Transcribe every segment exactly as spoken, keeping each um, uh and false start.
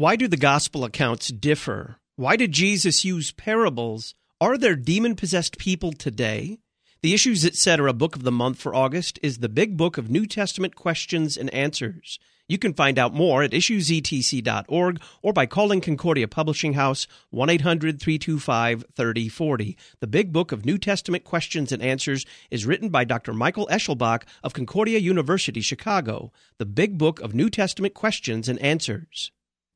Why do the gospel accounts differ? Why did Jesus use parables? Are there demon-possessed people today? The Issues Etc. book of the month for August is the Big Book of New Testament Questions and Answers. You can find out more at issues e t c dot org or by calling Concordia Publishing House one eight hundred three two five three zero four zero. The Big Book of New Testament Questions and Answers is written by Doctor Michael Eschelbach of Concordia University, Chicago. The Big Book of New Testament Questions and Answers.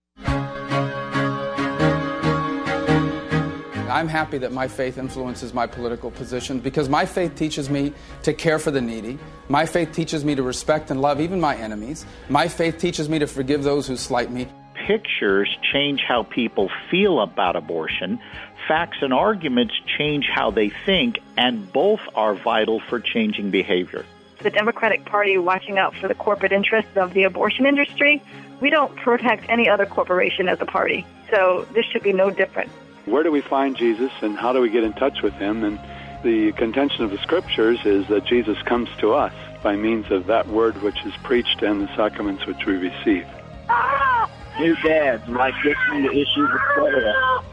I'm happy that my faith influences my political position because my faith teaches me to care for the needy. My faith teaches me to respect and love even my enemies. My faith teaches me to forgive those who slight me. Pictures change how people feel about abortion. Facts and arguments change how they think, and both are vital for changing behavior. The Democratic Party watching out for the corporate interests of the abortion industry. We don't protect any other corporation as a party, so this should be no different. Where do we find Jesus and how do we get in touch with him? And the contention of the Scriptures is that Jesus comes to us by means of that word which is preached and the sacraments which we receive. New dads might get into issues with Florida.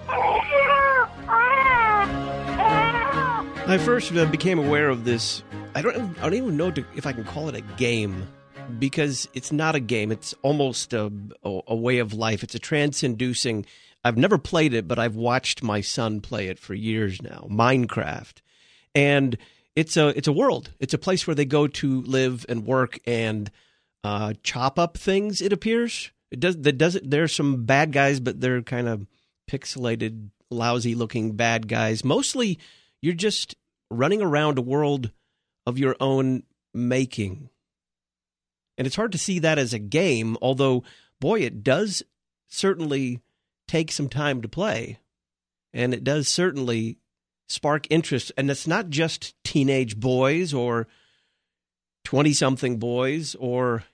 I first uh, became aware of this. I don't, I don't even know to, if I can call it a game, because it's not a game. It's almost a, a, a way of life. It's a trance-inducing. I've never played it, but I've watched my son play it for years now, Minecraft. And it's a it's a world. It's a place where they go to live and work and uh, chop up things, it appears. It does, that does it. There's some bad guys, but they're kind of pixelated, lousy-looking bad guys. Mostly, you're just running around a world of your own making. And it's hard to see that as a game, although, boy, it does certainly take some time to play, and it does certainly spark interest. And it's not just teenage boys or twenty-something boys or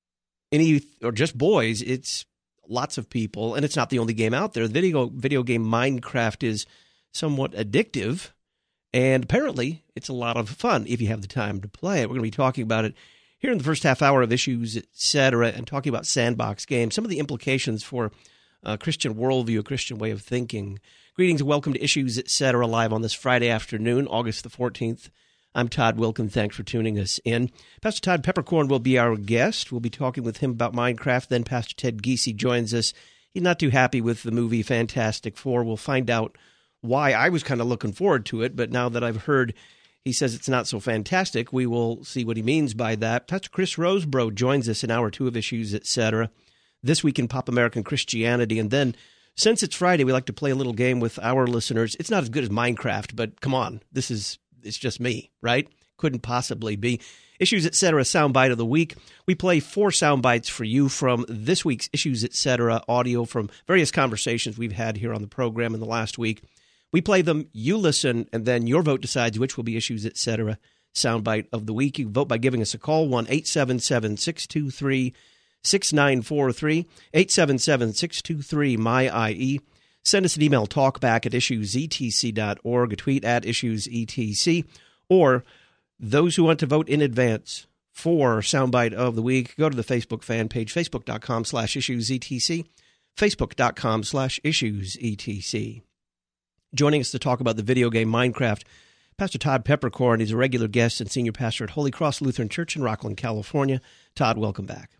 any or just boys. It's lots of people, and it's not the only game out there. The video video game Minecraft is somewhat addictive, and apparently it's a lot of fun if you have the time to play it. We're going to be talking about it here in the first half hour of Issues Etc. and talking about sandbox games, some of the implications for a Christian worldview, a Christian way of thinking. Greetings and welcome to Issues Etc. live on this Friday afternoon, August the fourteenth. I'm Todd Wilken. Thanks for tuning us in. Pastor Todd Peppercorn will be our guest. We'll be talking with him about Minecraft. Then Pastor Ted Giese joins us. He's not too happy with the movie Fantastic Four. We'll find out why. I was kind of looking forward to it, but now that I've heard he says it's not so fantastic, we will see what he means by that. Pastor Chris Rosebrough joins us in hour two of Issues Etc. This week in Pop American Christianity. And then, since it's Friday, we like to play a little game with our listeners. It's not as good as Minecraft, but come on, this is it's just me, right? Couldn't possibly be. Issues Etc. Soundbite of the Week. We play four sound bites for you from this week's Issues Etc. audio from various conversations we've had here on the program in the last week. We play them, you listen, and then your vote decides which will be Issues Etc. Soundbite of the Week. You can vote by giving us a call, one eight seven seven, six two three, six nine four three, eight seven seven, six two three, M Y I E. Send us an email, talkback at issues e t c dot org, a tweet at issues e t c, or those who want to vote in advance for Soundbite of the Week, go to the Facebook fan page, facebook.com slash issuesetc, facebook.com slash issuesetc. Joining us to talk about the video game Minecraft, Pastor Todd Peppercorn. He's a regular guest and senior pastor at Holy Cross Lutheran Church in Rockland, California. Todd, welcome back.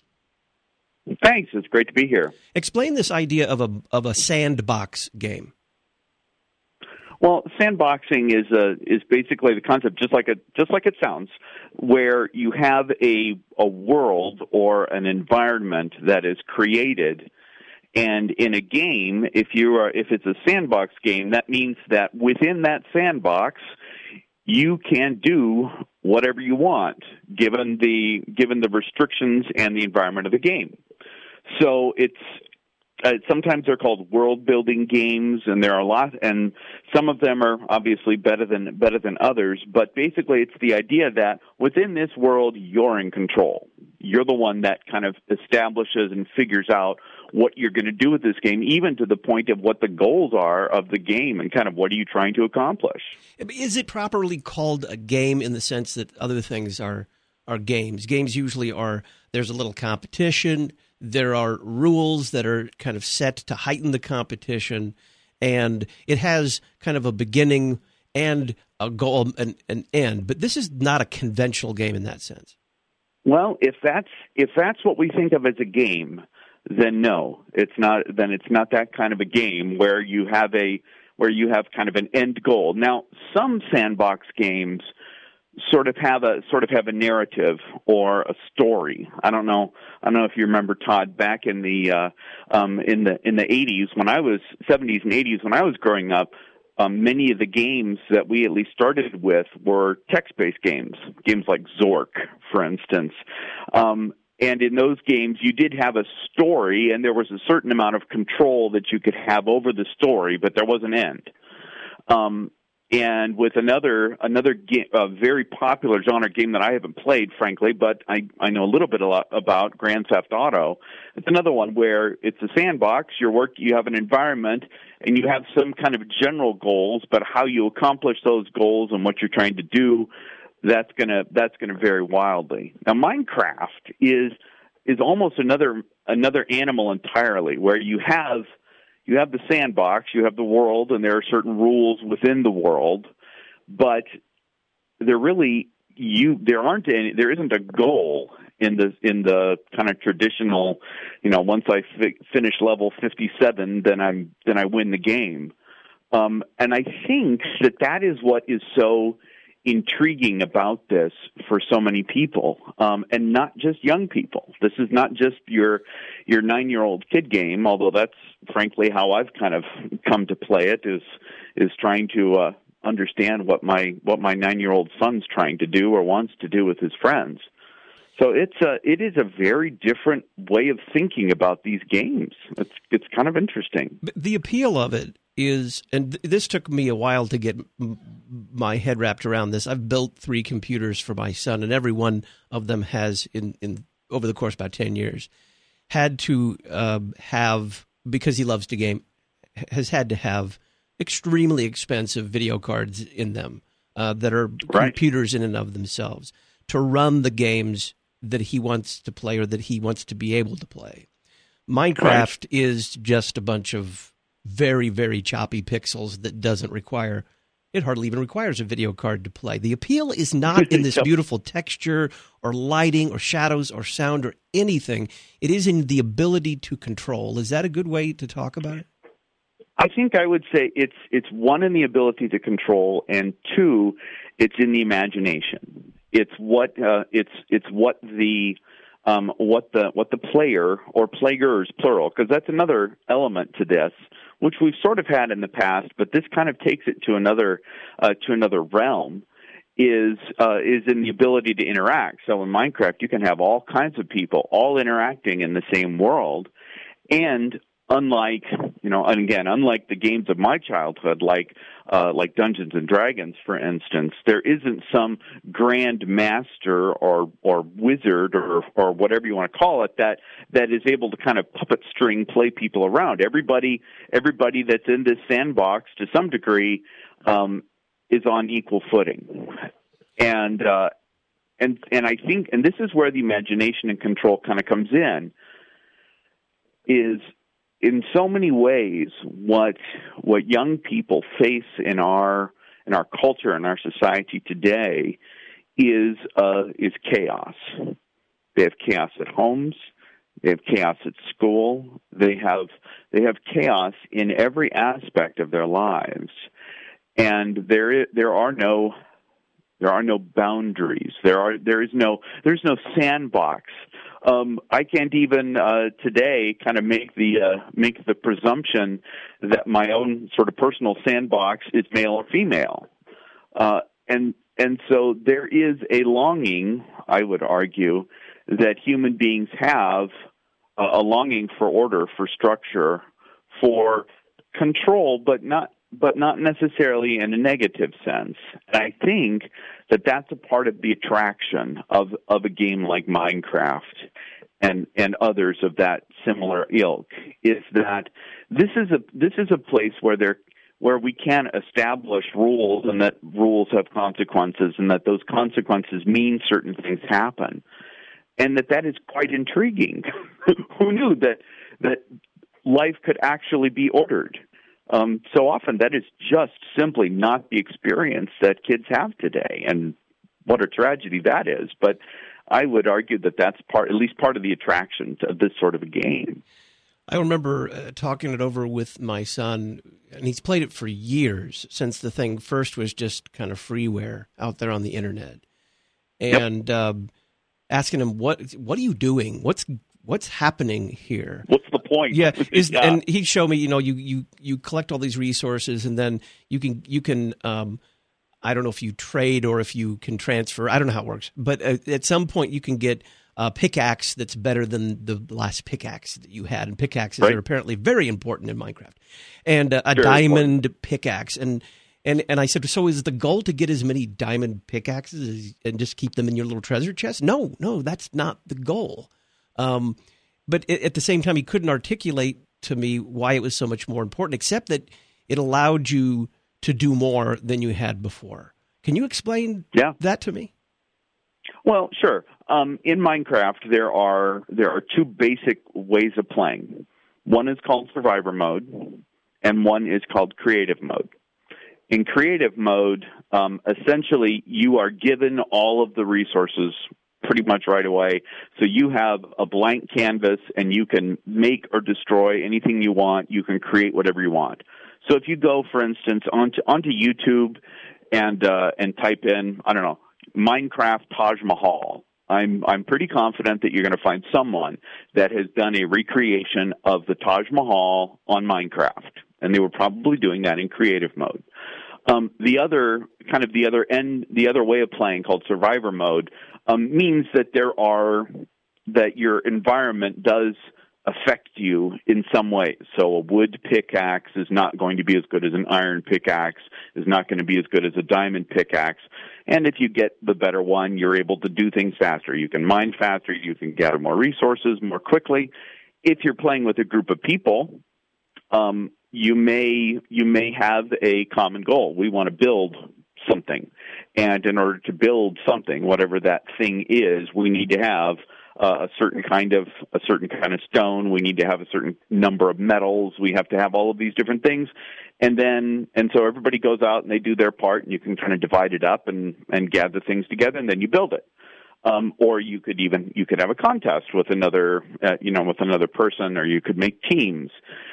Thanks. It's great to be here. Explain this idea of a of a sandbox game. Well, sandboxing is a, is basically the concept, just like it just like it sounds, where you have a a world or an environment that is created, and in a game, if you are if it's a sandbox game, that means that within that sandbox, you can do whatever you want, given the given the restrictions and the environment of the game. So it's uh, sometimes they're called world-building games, and there are a lot, and some of them are obviously better than better than others. But basically, it's the idea that within this world, you're in control. You're the one that kind of establishes and figures out what you're going to do with this game, even to the point of what the goals are of the game and kind of what are you trying to accomplish. Is it properly called a game in the sense that other things are are games? Games usually are, there's a little competition, There are rules that are kind of set to heighten the competition, and it has kind of a beginning and a goal and an end. But this is not a conventional game in that sense. Well, if that's if that's what we think of as a game, then no, it's not. Then it's not that kind of a game where you have a where you have kind of an end goal. Now, some sandbox games sort of have a sort of have a narrative or a story. I don't know. I don't know if you remember, Todd, back in the uh, um, in the in the eighties when I was seventies and eighties when I was growing up. Um, many of the games that we at least started with were text-based games, games like Zork, for instance. Um, and in those games, you did have a story, and there was a certain amount of control that you could have over the story, but there was an end. Um, and with another another game, a very popular genre game that I haven't played, frankly, but I, I know a little bit a lot about, Grand Theft Auto. It's another one where it's a sandbox. Your work, you have an environment, and you have some kind of general goals, but how you accomplish those goals and what you're trying to do, that's gonna that's gonna vary wildly. Now, Minecraft is is almost another another animal entirely, where you have you have the sandbox, you have the world, and there are certain rules within the world, but there really you there aren't any there isn't a goal in the in the kind of traditional, you know, once I fi- finish level fifty-seven, then I'm then I win the game. Um, and I think that that is what is so intriguing about this for so many people, um, and not just young people. This is not just your your nine-year-old kid game, although that's frankly how I've kind of come to play it, is is trying to uh, understand what my what my nine-year-old son's trying to do or wants to do with his friends. So it's a, it is a very different way of thinking about these games. It's it's kind of interesting. The appeal of it is, and th- this took me a while to get m- my head wrapped around this. I've built three computers for my son, and every one of them has, in, in over the course of about ten years, had to uh, have, because he loves to game, has had to have extremely expensive video cards in them uh, that are right. computers in and of themselves to run the games that he wants to play or that he wants to be able to play. Minecraft right. is just a bunch of very, very choppy pixels that doesn't require, it hardly even requires a video card to play. The appeal is not in this beautiful texture or lighting or shadows or sound or anything. It is in the ability to control. Is that a good way to talk about it? I think I would say it's it's one, in the ability to control, and two, it's in the imagination. It's what uh, it's it's what the um, what the what the player or players plural, because that's another element to this, which we've sort of had in the past, but this kind of takes it to another uh, to another realm. Is uh, is in the ability to interact. So in Minecraft, you can have all kinds of people all interacting in the same world, and unlike, you know, and again, unlike the games of my childhood, like uh, like Dungeons and Dragons, for instance, there isn't some grand master or or wizard or or whatever you want to call it that that is able to kind of puppet string play people around. Everybody everybody that's in this sandbox to some degree um, is on equal footing, and uh, and and I think, and this is where the imagination and control kind of comes in, is in so many ways, what what young people face in our in our culture and our society today is uh, is chaos. They have chaos at homes. They have chaos at school. They have they have chaos in every aspect of their lives, and there there are no there are no boundaries. There are there is no there's no sandbox. Um, I can't even uh, today kind of make the uh, make the presumption that my own sort of personal sandbox is male or female, uh, and and so there is a longing, I would argue, that human beings have, uh, a longing for order, for structure, for control, but not but not necessarily in a negative sense. And I think that that's a part of the attraction of, of a game like Minecraft and, and others of that similar ilk, is that this is a this is a place where there where we can establish rules, and that rules have consequences, and that those consequences mean certain things happen. and that that is quite intriguing. Who knew that that life could actually be ordered? Um, so often that is just simply not the experience that kids have today, and what a tragedy that is. But I would argue that that's part, at least part of the attraction to this sort of a game. I remember uh, talking it over with my son, and he's played it for years, since the thing first was just kind of freeware out there on the internet. And yep. uh, asking him, what what are you doing? What's what's happening here? What's the point? Yeah, is, yeah. And he'd show me, you know, you, you, you collect all these resources, and then you can, you can um, I don't know if you trade or if you can transfer. I don't know how it works. But uh, at some point you can get a pickaxe that's better than the last pickaxe that you had. And pickaxes right. are apparently very important in Minecraft. And uh, a very diamond important. pickaxe. And, and and I said, so is the goal to get as many diamond pickaxes as, and just keep them in your little treasure chest? No, no, that's not the goal. Um, but at the same time, he couldn't articulate to me why it was so much more important, except that it allowed you to do more than you had before. Can you explain yeah. that to me? Well, sure. Um, in Minecraft, there are there are two basic ways of playing. One is called Survivor mode, and one is called Creative mode. In Creative mode, um, essentially, you are given all of the resources pretty much right away. So you have a blank canvas, and you can make or destroy anything you want. You can create whatever you want. So if you go, for instance, onto onto YouTube and uh, and type in, I don't know, Minecraft Taj Mahal, I'm I'm pretty confident that you're going to find someone that has done a recreation of the Taj Mahal on Minecraft, and they were probably doing that in creative mode. Um, the other kind of the other end, the other way of playing, called Survivor mode, um, means that there are that your environment does affect you in some ways. So a wood pickaxe is not going to be as good as an iron pickaxe, is not going to be as good as a diamond pickaxe. And if you get the better one, you're able to do things faster. You can mine faster, you can gather more resources more quickly. If you're playing with a group of people, um, you may you may have a common goal. We want to build something. And in order to build something, whatever that thing is, we need to have Uh, a certain kind of a certain kind of stone. We need to have a certain number of metals. We have to have all of these different things, and then and so everybody goes out and they do their part, and you can kind of divide it up and and gather things together, and then you build it. Um, or you could even you could have a contest with another uh, you know with another person, or you could make teams,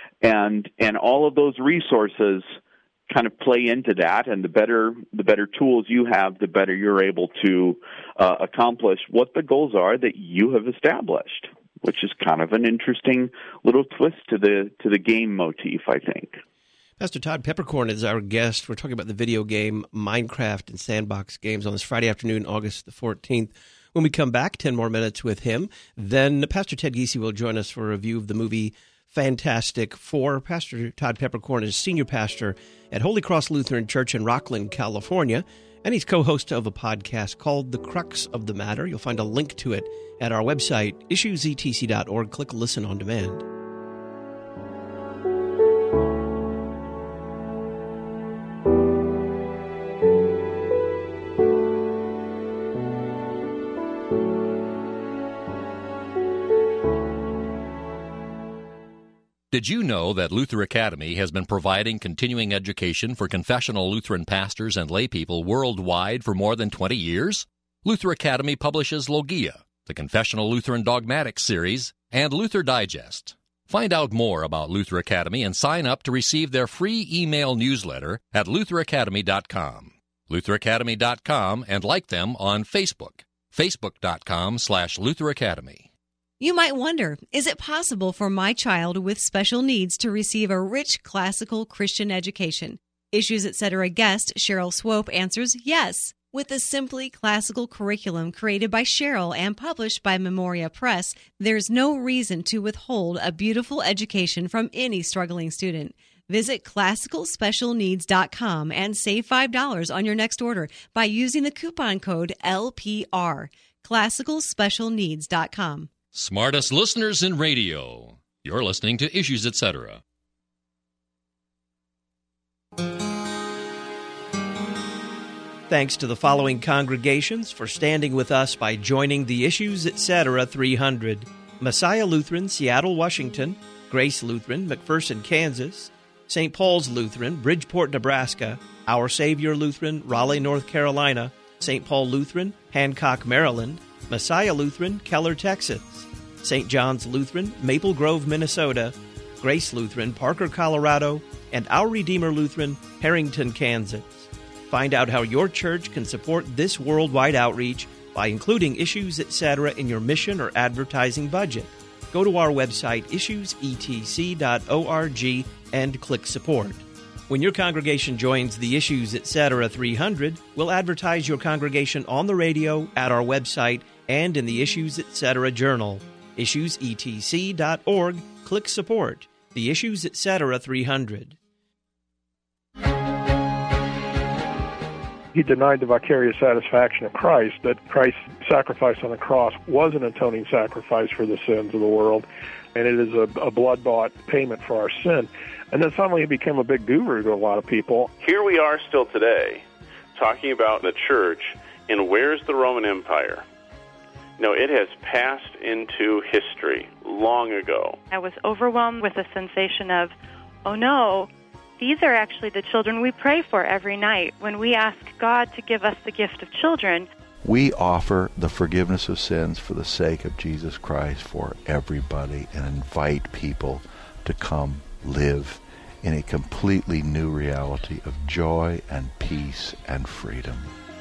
and and all of those resources kind of play into that, and the better the better tools you have, the better you're able to uh, accomplish what the goals are that you have established, which is kind of an interesting little twist to the to the game motif, I think. Pastor Todd Peperkorn is our guest. We're talking about the video game Minecraft and Sandbox Games on this Friday afternoon, August the fourteenth. When we come back, ten more minutes with him, then Pastor Ted Giese will join us for a review of the movie Fantastic Four. Pastor Todd Peperkorn is senior pastor at Holy Cross Lutheran Church in Rocklin, California, and he's co-host of a podcast called The Crux of the Matter. You'll find a link to it at our website, issues e t c dot org. Click Listen on Demand. Did you know that Luther Academy has been providing continuing education for confessional Lutheran pastors and laypeople worldwide for more than twenty years? Luther Academy publishes Logia, the Confessional Lutheran Dogmatics series, and Luther Digest. Find out more about Luther Academy and sign up to receive their free email newsletter at luther academy dot com. luther academy dot com, and like them on Facebook, facebook dot com slash Luther Academy. You might wonder, is it possible for my child with special needs to receive a rich classical Christian education? Issues Etc. guest Cheryl Swope answers yes. With a simply classical curriculum created by Cheryl and published by Memoria Press, there's no reason to withhold a beautiful education from any struggling student. Visit classical special needs dot com and save five dollars on your next order by using the coupon code L P R. classical special needs dot com. Smartest listeners in radio. You're listening to Issues Etc. Thanks to the following congregations for standing with us by joining the Issues Etc. three hundred. Messiah Lutheran, Seattle, Washington; Grace Lutheran, McPherson, Kansas; Saint Paul's Lutheran, Bridgeport, Nebraska; Our Savior Lutheran, Raleigh, North Carolina; Saint Paul Lutheran, Hancock, Maryland; Messiah Lutheran, Keller, Texas; Saint John's Lutheran, Maple Grove, Minnesota; Grace Lutheran, Parker, Colorado; and Our Redeemer Lutheran, Harrington, Kansas. Find out how your church can support this worldwide outreach by including Issues Etc. in your mission or advertising budget. Go to our website, issues e t c dot org, and click Support. When your congregation joins the Issues Etc. three hundred, we'll advertise your congregation on the radio, at our website, and in the Issues Etc. Journal. issues e t c dot org, click Support. The Issues Etc. three hundred. He denied the vicarious satisfaction of Christ, that Christ's sacrifice on the cross was an atoning sacrifice for the sins of the world, and it is a, a blood-bought payment for our sin. And then suddenly he became a big guru to a lot of people. Here we are still today, talking about the church, and where's the Roman Empire? No, it has passed into history long ago. I was overwhelmed with a sensation of, oh no, these are actually the children we pray for every night when we ask God to give us the gift of children. We offer the forgiveness of sins for the sake of Jesus Christ for everybody and invite people to come live in a completely new reality of joy and peace and freedom.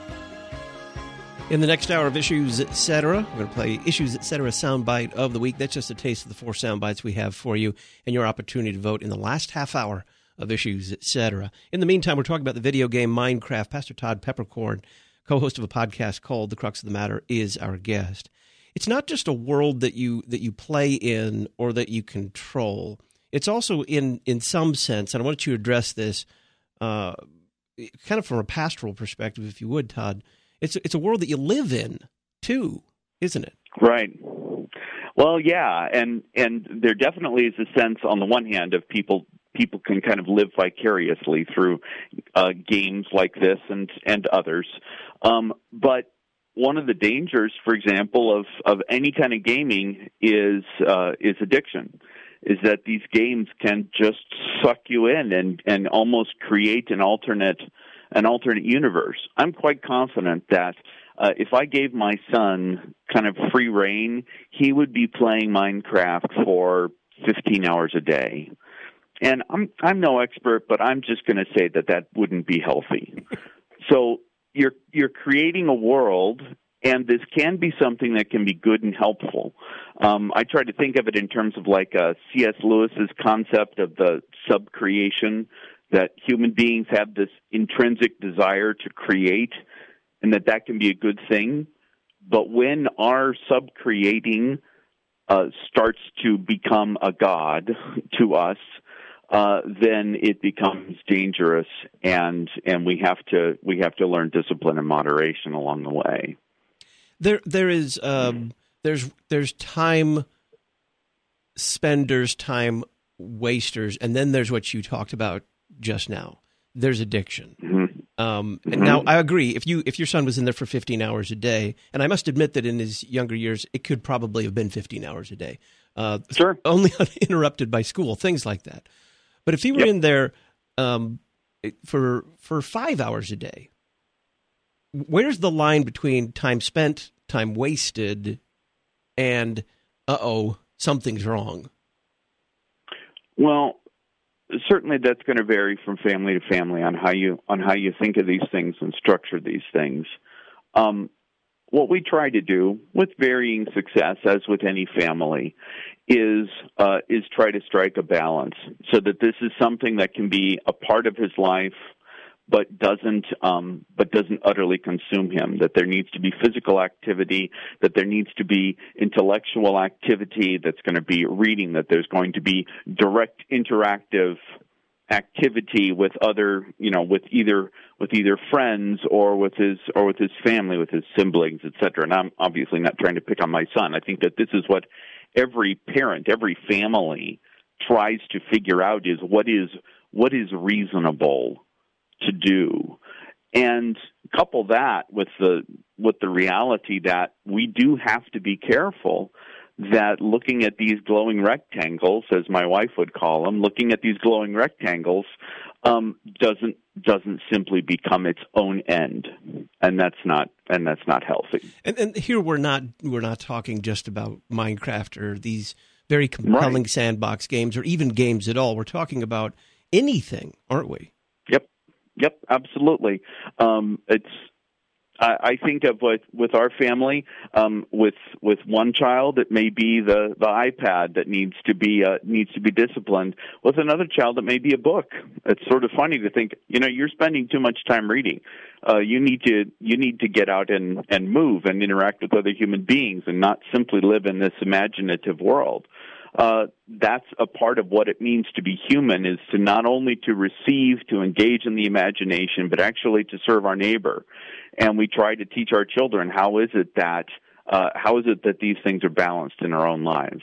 In the next hour of Issues Etc., we're going to play Issues Etc. soundbite of the week. That's just a taste of the four soundbites we have for you and your opportunity to vote in the last half hour of Issues Etc. In the meantime, we're talking about the video game Minecraft. Pastor Todd Peppercorn, co-host of a podcast called The Crux of the Matter, is our guest. It's not just a world that you that you play in or that you control. It's also, in, in some sense, and I want you to address this uh, kind of from a pastoral perspective, if you would, Todd. It's it's a world that you live in, too, isn't it? Right. Well, yeah, and and there definitely is a sense, on the one hand, of people people can kind of live vicariously through uh, games like this and and others. Um, but one of the dangers, for example, of, of any kind of gaming is uh, is addiction. Is that these games can just suck you in and, and almost create an alternate an alternate universe. I'm quite confident that uh, if I gave my son kind of free rein, he would be playing Minecraft for fifteen hours a day. And I'm I'm no expert, but I'm just going to say that that wouldn't be healthy. So you're you're creating a world, and this can be something that can be good and helpful. Um, I try to think of it in terms of like uh, C S Lewis's concept of the sub-creation, that human beings have this intrinsic desire to create, and that that can be a good thing. But when our sub-creating uh, starts to become a god to us, uh, then it becomes dangerous, and and we have to we have to learn discipline and moderation along the way. There, there is, um, there's, there's time spenders, time wasters, and then there's what you talked about just now. There's addiction. Mm-hmm. Um, and mm-hmm. now I agree. If you, if your son was in there for fifteen hours a day, and I must admit that in his younger years, it could probably have been fifteen hours a day. Uh, sure. Only uninterrupted by school, things like that. But if he were yep. in there um, for for five hours a day, where's the line between time spent, time wasted, and, uh-oh, something's wrong? Well, certainly that's going to vary from family to family on how you on how you think of these things and structure these things. Um, what we try to do, with varying success, as with any family, is uh, is try to strike a balance so that this is something that can be a part of his life, but doesn't um, but doesn't utterly consume him. That there needs to be physical activity, that there needs to be intellectual activity, that's going to be reading, that there's going to be direct interactive activity with other, you know, with either with either friends or with his or with his family, with his siblings, et cetera. And I'm obviously not trying to pick on my son. I think that this is what every parent, every family tries to figure out, is what is what is reasonable to do. and couple that with the with the reality that we do have to be careful that looking at these glowing rectangles, as my wife would call them, looking at these glowing rectangles um, doesn't doesn't simply become its own end, and that's not and that's not healthy. And, and here we're not we're not talking just about Minecraft or these very compelling right. sandbox games or even games at all. We're talking about anything, aren't we? Yep, yep, absolutely. Um, it's. I think of with, with our family, um, with with one child, it may be the, the iPad that needs to be uh, needs to be disciplined. With another child, it may be a book. It's sort of funny to think, you know, you're spending too much time reading. Uh, you need to you need to get out and, and move and interact with other human beings and not simply live in this imaginative world. Uh, that's a part of what it means to be human, is to not only to receive, to engage in the imagination, but actually to serve our neighbor. And we try to teach our children how is it that uh, how is it that these things are balanced in our own lives.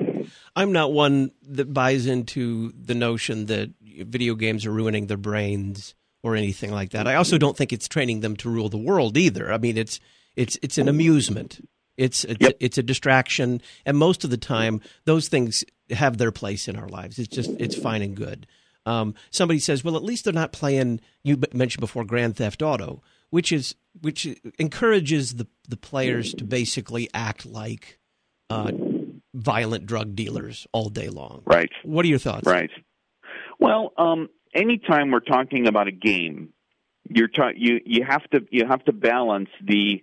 I'm not one that buys into the notion that video games are ruining their brains or anything like that. I also don't think it's training them to rule the world either. I mean, it's it's it's an amusement. It's it's, yep. it's a distraction, and most of the time, those things have their place in our lives. It's just it's fine and good. Um, somebody says, "Well, at least they're not playing." You mentioned before Grand Theft Auto, which is which encourages the the players to basically act like uh, violent drug dealers all day long. Right. What are your thoughts? Right. Well, um, anytime we're talking about a game, you're ta- you you have to you have to balance the.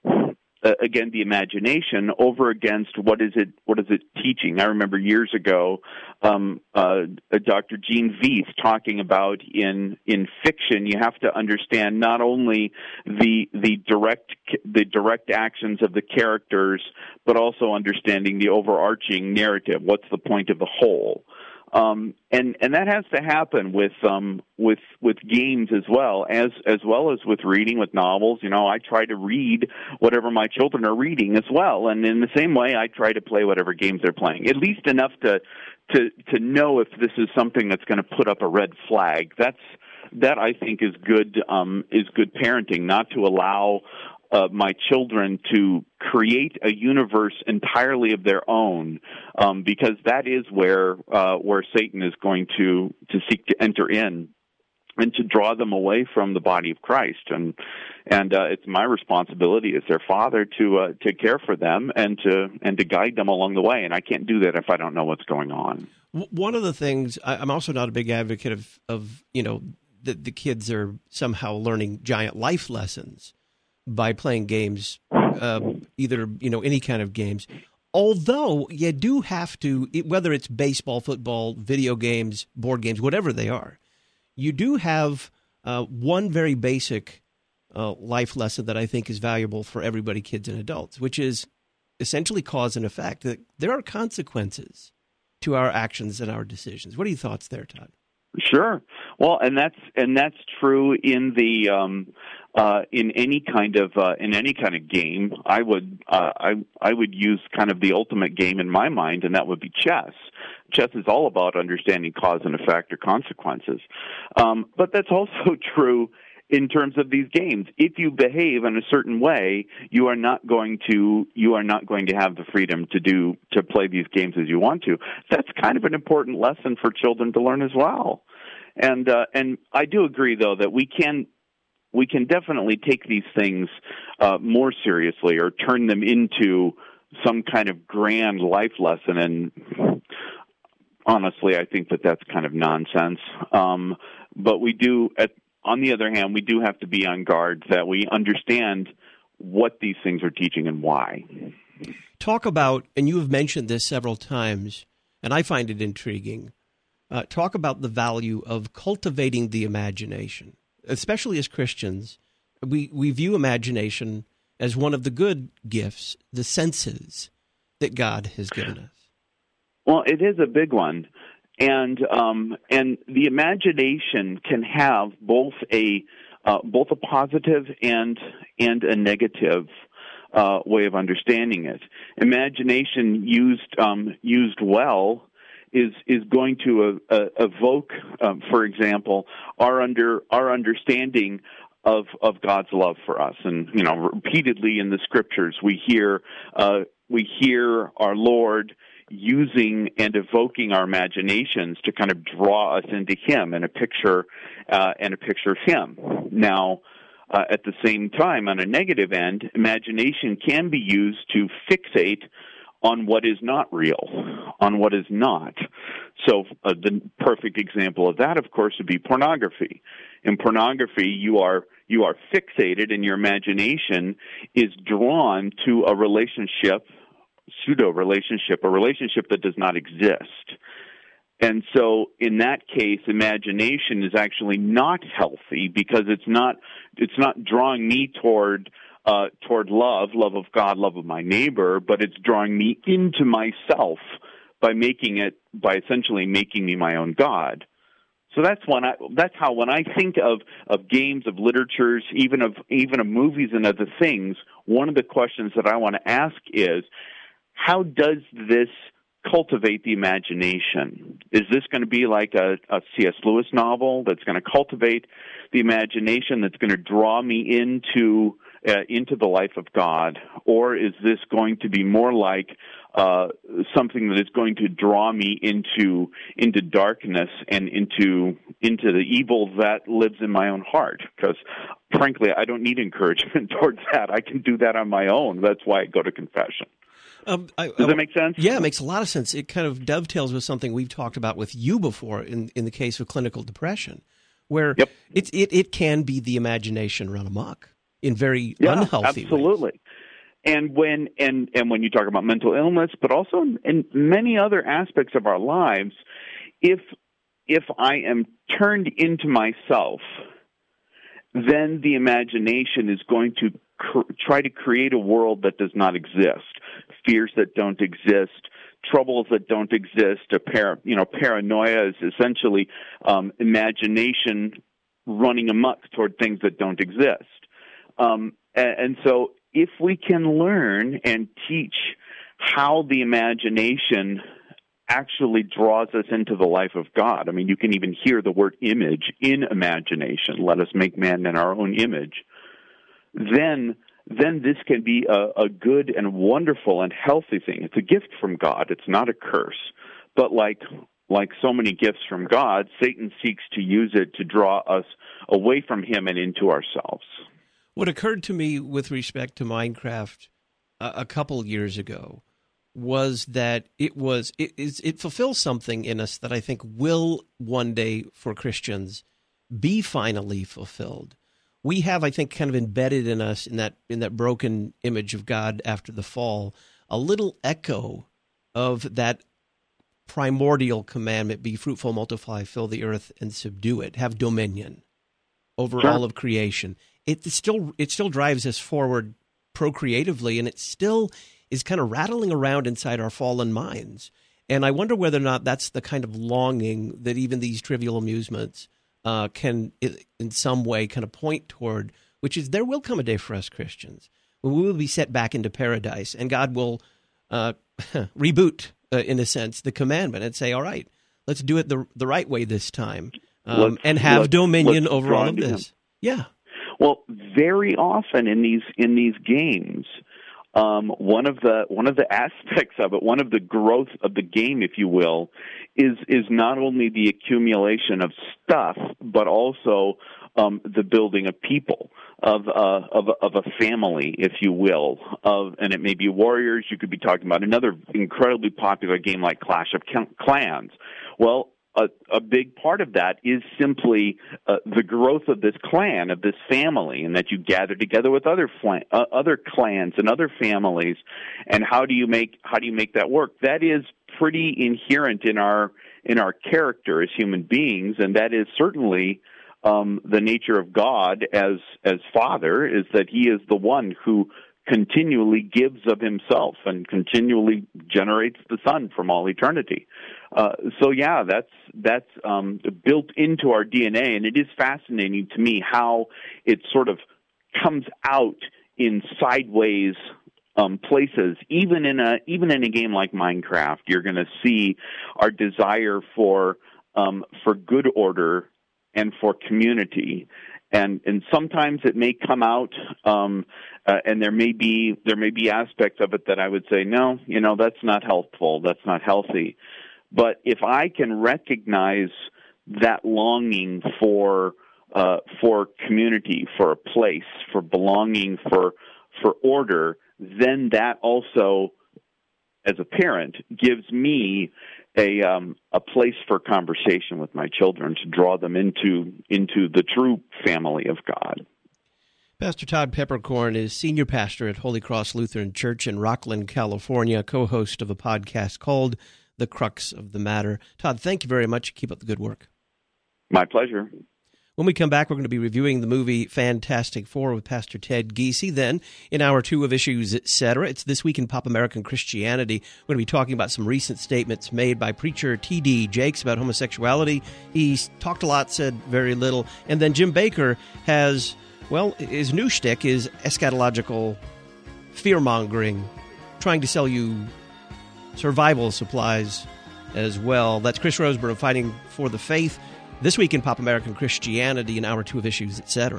Uh, again, the imagination over against what is it? What is it teaching? I remember years ago, um, uh, Doctor Gene Veith talking about in in fiction, you have to understand not only the the direct the direct actions of the characters, but also understanding the overarching narrative. What's the point of the whole? Um, and and that has to happen with um, with with games as well as as well as with reading, with novels. You know, I try to read whatever my children are reading as well, and in the same way, I try to play whatever games they're playing, at least enough to to to know if this is something that's going to put up a red flag. That's that I think is good um, is good parenting, not to allow Uh, my children to create a universe entirely of their own, um, because that is where uh, where Satan is going to, to seek to enter in and to draw them away from the body of Christ. And and uh, it's my responsibility as their father to uh, to care for them and to and to guide them along the way. And I can't do that if I don't know what's going on. One of the things, I'm also not a big advocate of, of you know, that the kids are somehow learning giant life lessons by playing games, uh, either, you know, any kind of games. Although you do have to, whether it's baseball, football, video games, board games, whatever they are, you do have uh, one very basic uh, life lesson that I think is valuable for everybody, kids and adults, which is essentially cause and effect. That there are consequences to our actions and our decisions. What are your thoughts there, Todd? Sure. Well, and that's and that's true in the um, uh, in any kind of uh, in any kind of game. I would uh, I I would use kind of the ultimate game in my mind, and that would be chess. Chess is all about understanding cause and effect or consequences, um, but that's also true in terms of these games. If you behave in a certain way, you are not going to you are not going to have the freedom to do to play these games as you want to. That's kind of an important lesson for children to learn as well. And uh, and I do agree, though, that we can we can definitely take these things uh, more seriously or turn them into some kind of grand life lesson. And honestly, I think that that's kind of nonsense. Um, but we do at On the other hand, we do have to be on guard that we understand what these things are teaching and why. Talk about, and you have mentioned this several times, and I find it intriguing, uh, talk about the value of cultivating the imagination. Especially as Christians, we, we view imagination as one of the good gifts, the senses that God has given us. Well, it is a big one. And um, and the imagination can have both a uh, both a positive and and a negative uh, way of understanding it. Imagination used um, used well is is going to uh, uh, evoke, um, for example, our under our understanding of of God's love for us. And you know, repeatedly in the scriptures, we hear uh, we hear our Lord using and evoking our imaginations to kind of draw us into Him and a picture uh, and a picture of Him. Now, uh, at the same time, on a negative end, imagination can be used to fixate on what is not real, on what is not. So uh, the perfect example of that, of course, would be pornography. In pornography, you are you are fixated, and your imagination is drawn to a relationship, pseudo-relationship, a relationship that does not exist. And so in that case, imagination is actually not healthy because it's not it's not drawing me toward uh, toward love, love of God, love of my neighbor, but it's drawing me into myself by making it by essentially making me my own God. So that's when I that's how when I think of, of games, of literatures, even of even of movies and other things, one of the questions that I want to ask is, how does this cultivate the imagination? Is this going to be like a, a C S Lewis novel that's going to cultivate the imagination, that's going to draw me into uh, into the life of God? Or is this going to be more like uh, something that is going to draw me into into darkness and into into the evil that lives in my own heart? Because frankly, I don't need encouragement towards that. I can do that on my own. That's why I go to confession. Um, I, Does that make sense? Yeah, it makes a lot of sense. It kind of dovetails with something we've talked about with you before in, in the case of clinical depression, where yep. it, it it can be the imagination run amok in very yeah, unhealthy absolutely. ways. And when and, and when you talk about mental illness, but also in, in many other aspects of our lives, if if I am turned into myself, then the imagination is going to cr- try to create a world that does not exist. Fears that don't exist, troubles that don't exist. A par- you know, paranoia is essentially um, imagination running amok toward things that don't exist. Um, and, and so, if we can learn and teach how the imagination actually draws us into the life of God, I mean, you can even hear the word image in imagination. Let us make man in our own image. Then. then this can be a, a good and wonderful and healthy thing. It's a gift from God. It's not a curse. But like like so many gifts from God, Satan seeks to use it to draw us away from Him and into ourselves. What occurred to me with respect to Minecraft a, a couple years ago was that it was it, it fulfills something in us that I think will one day for Christians be finally fulfilled. We have, I think, kind of embedded in us, in that in that broken image of God after the fall, a little echo of that primordial commandment: be fruitful, multiply, fill the earth, and subdue it, have dominion over sure. all of creation. It still it still drives us forward procreatively, and it still is kind of rattling around inside our fallen minds. And I wonder whether or not that's the kind of longing that even these trivial amusements Uh, can, in some way, kind of point toward, which is there will come a day for us Christians when we will be set back into paradise, and God will uh, reboot, uh, in a sense, the commandment and say, all right, let's do it the the right way this time, um, and have let's, dominion let's over all of this. Him. Yeah. Well, very often in these in these games, um, one of the one of the aspects of it, one of the growth of the game, if you will, is is not only the accumulation of stuff, but also um, the building of people, of uh, of of a family, if you will. Of and it may be warriors. You could be talking about another incredibly popular game like Clash of Clans. Well, a, a big part of that is simply uh, the growth of this clan, of this family, and that you gather together with other flan- uh, other clans and other families. And how do you make how do you make that work? That is pretty inherent in our in our character as human beings, and that is certainly um, the nature of God as as Father, is that He is the one who continually gives of Himself and continually generates the Son from all eternity. Uh, so yeah, that's that's um, built into our D N A, and it is fascinating to me how it sort of comes out in sideways um, places. Even in a even in a game like Minecraft, you're going to see our desire for um, for good order and for community. And and sometimes it may come out, um, uh, and there may be there may be aspects of it that I would say, no, you know, that's not helpful, that's not healthy. But if I can recognize that longing for uh, for community, for a place, for belonging, for for order, then that also, as a parent, gives me a um, a place for conversation with my children to draw them into into the true family of God. Pastor Todd Peppercorn is senior pastor at Holy Cross Lutheran Church in Rockland, California, co-host of a podcast called The Crux of the Matter. Todd, thank you very much. Keep up the good work. My pleasure. When we come back, we're going to be reviewing the movie Fantastic Four with Pastor Ted Giese. Then, in hour two of Issues, et cetera, it's This Week in Pop American Christianity. We're going to be talking about some recent statements made by preacher T D Jakes about homosexuality. He's talked a lot, said very little. And then Jim Baker has, well, his new shtick is eschatological fear-mongering, trying to sell you survival supplies as well. That's Chris Roseborough of Fighting for the Faith. This Week in Pop American Christianity, in hour two of Issues, et cetera.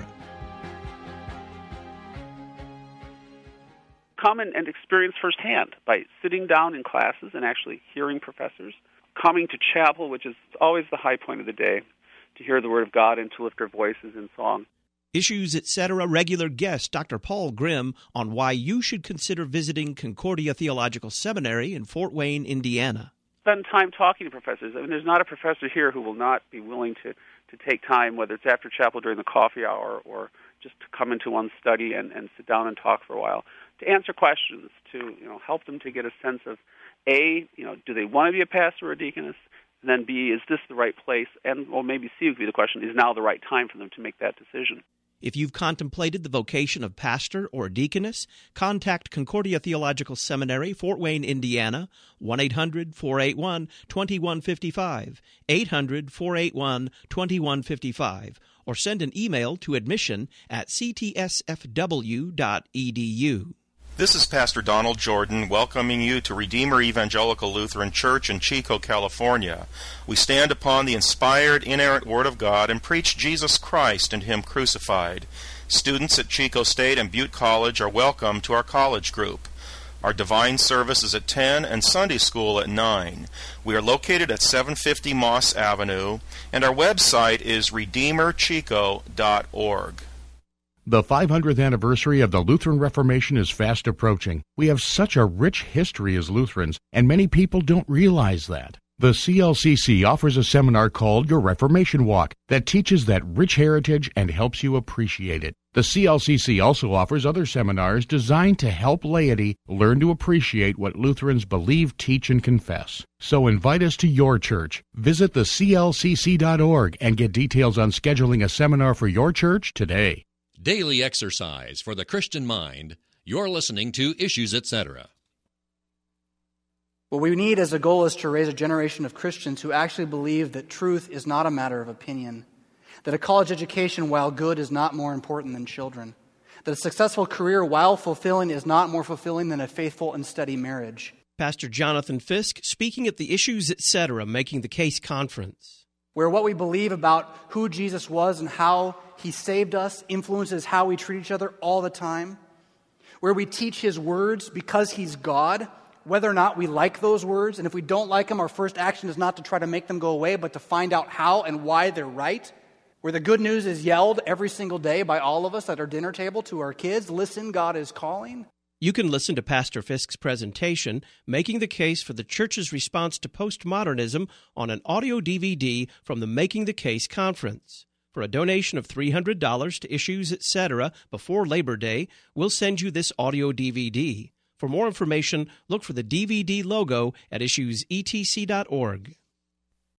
Come and experience firsthand by sitting down in classes and actually hearing professors, coming to chapel, which is always the high point of the day, to hear the Word of God and to lift our voices in song. Issues, et cetera. Regular guest Doctor Paul Grimm on why you should consider visiting Concordia Theological Seminary in Fort Wayne, Indiana. Spend time talking to professors. I mean, there's not a professor here who will not be willing to, to take time, whether it's after chapel during the coffee hour or just to come into one's study and, and sit down and talk for a while, to answer questions, to you know help them to get a sense of, A, you know, do they want to be a pastor or a deaconess? And then B, is this the right place? And or maybe C would be the question, is now the right time for them to make that decision? If you've contemplated the vocation of pastor or deaconess, contact Concordia Theological Seminary, Fort Wayne, Indiana, one eight hundred four eight one two one five five, eight hundred four eight one two one five five, or send an email to admission at c t s f w dot e d u. This is Pastor Donald Jordan welcoming you to Redeemer Evangelical Lutheran Church in Chico, California. We stand upon the inspired, inerrant Word of God and preach Jesus Christ and Him crucified. Students at Chico State and Butte College are welcome to our college group. Our divine service is at ten and Sunday school at nine. We are located at seven fifty Moss Avenue, and our website is redeemer chico dot org. The five hundredth anniversary of the Lutheran Reformation is fast approaching. We have such a rich history as Lutherans, and many people don't realize that. The C L C C offers a seminar called Your Reformation Walk that teaches that rich heritage and helps you appreciate it. The C L C C also offers other seminars designed to help laity learn to appreciate what Lutherans believe, teach, and confess. So invite us to your church. Visit the c l c c dot org and get details on scheduling a seminar for your church today. Daily exercise for the Christian mind. You're listening to Issues, et cetera. What we need as a goal is to raise a generation of Christians who actually believe that truth is not a matter of opinion, that a college education, while good, is not more important than children, that a successful career, while fulfilling, is not more fulfilling than a faithful and steady marriage. Pastor Jonathan Fisk speaking at the Issues, et cetera. Making the Case conference, where what we believe about who Jesus was and how He saved us influences how we treat each other all the time, where we teach His words because He's God, whether or not we like those words, and if we don't like them, our first action is not to try to make them go away, but to find out how and why they're right, where the good news is yelled every single day by all of us at our dinner table to our kids, listen, God is calling. You can listen to Pastor Fisk's presentation, Making the Case for the Church's Response to Postmodernism, on an audio D V D from the Making the Case conference. For a donation of three hundred dollars to Issues, et cetera before Labor Day, we'll send you this audio D V D. For more information, look for the D V D logo at issues e t c dot org.